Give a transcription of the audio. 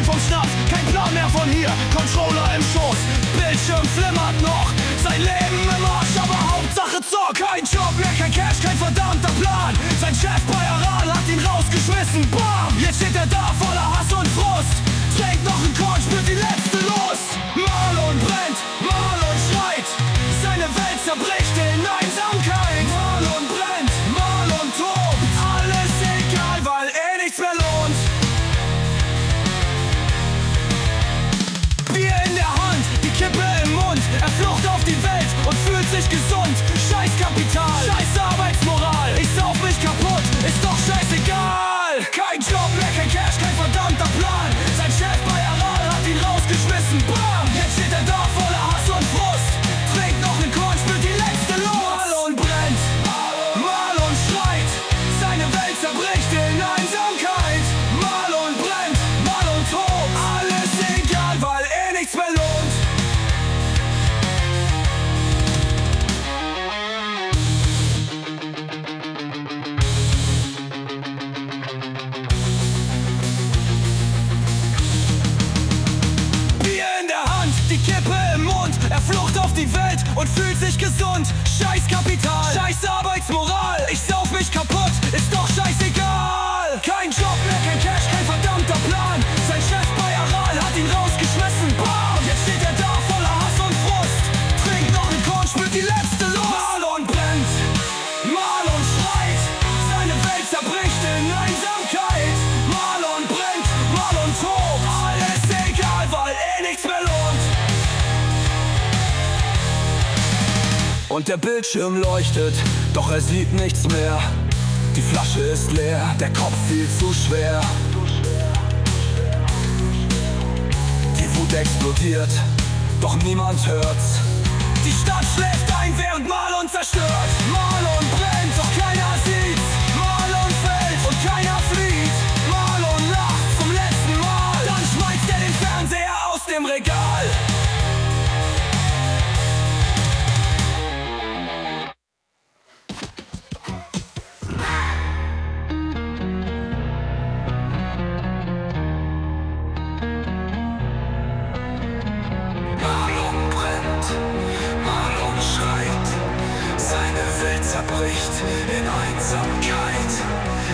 vom Schnaps, kein Plan mehr von hier, Controller im Schoß, Bildschirm flimmert noch, sein Leben im Arsch, aber Hauptsache Zock. Kein Job mehr, kein Cash, kein verdammter Plan. Sein Chef bei Aral hat ihn rausgeschmissen, bam! Jetzt steht er da voller Hass und Frust, trinkt noch einen Korn, spürt die letzte Lust. Marlon brennt, Marlon schreit, seine Welt zerbricht in Einsamkeit. Marlon brennt, Marlon tobt, alles egal, weil nichts mehr lohnt. Bier in der Hand, die Kippe im Mund, er flucht auf die Welt und fühlt sich gesund. Scheiß Kapital, scheiß Arbeitsmoral, ich sauf mich kaputt, ist doch scheißegal. Kein Job mehr, kein Cash, kein verdammter Plan. Sein Chef bei Aral hat ihn rausgeschmissen, bam! Jetzt steht er da voller Hass und Frust, trinkt noch einen Korn, spürt die letzte Lust. Marlon brennt, Marlon schreit, seine Welt zerbricht in Einsamkeit. Marlon brennt, Marlon tobt, alles egal, weil nichts mehr lohnt. Bier in der Hand, die Kippe im Mund, er flucht auf die Welt und fühlt sich gesund. Scheiß Kapital, scheiß Arbeitsmoral, ich sauf mich kaputt, ist doch scheißegal. Kein Job mehr, kein Cash, kein verdammter Plan. Sein Chef bei Aral hat ihn rausgeschmissen, bam! Jetzt steht er da voller Hass und Frust, trinkt noch einen Korn, spürt die letzte Lust. Marlon brennt, Marlon schreit, seine Welt zerbricht in Einsamkeit. Marlon brennt, Marlon tobt, alles egal, weil nichts mehr lohnt. Und der Bildschirm leuchtet, doch er sieht nichts mehr. Die Flasche ist leer, der Kopf viel zu schwer. Die Wut explodiert, doch niemand hört's. Die Stadt schläft ein, während Marlon zerstört. Marlon brennt, doch keiner sieht's. Marlon fällt und keiner flieht. Marlon lacht zum letzten Mal, dann schmeißt er den Fernseher aus dem Regal. Marlon brennt, Marlon schreit, seine Welt zerbricht in Einsamkeit.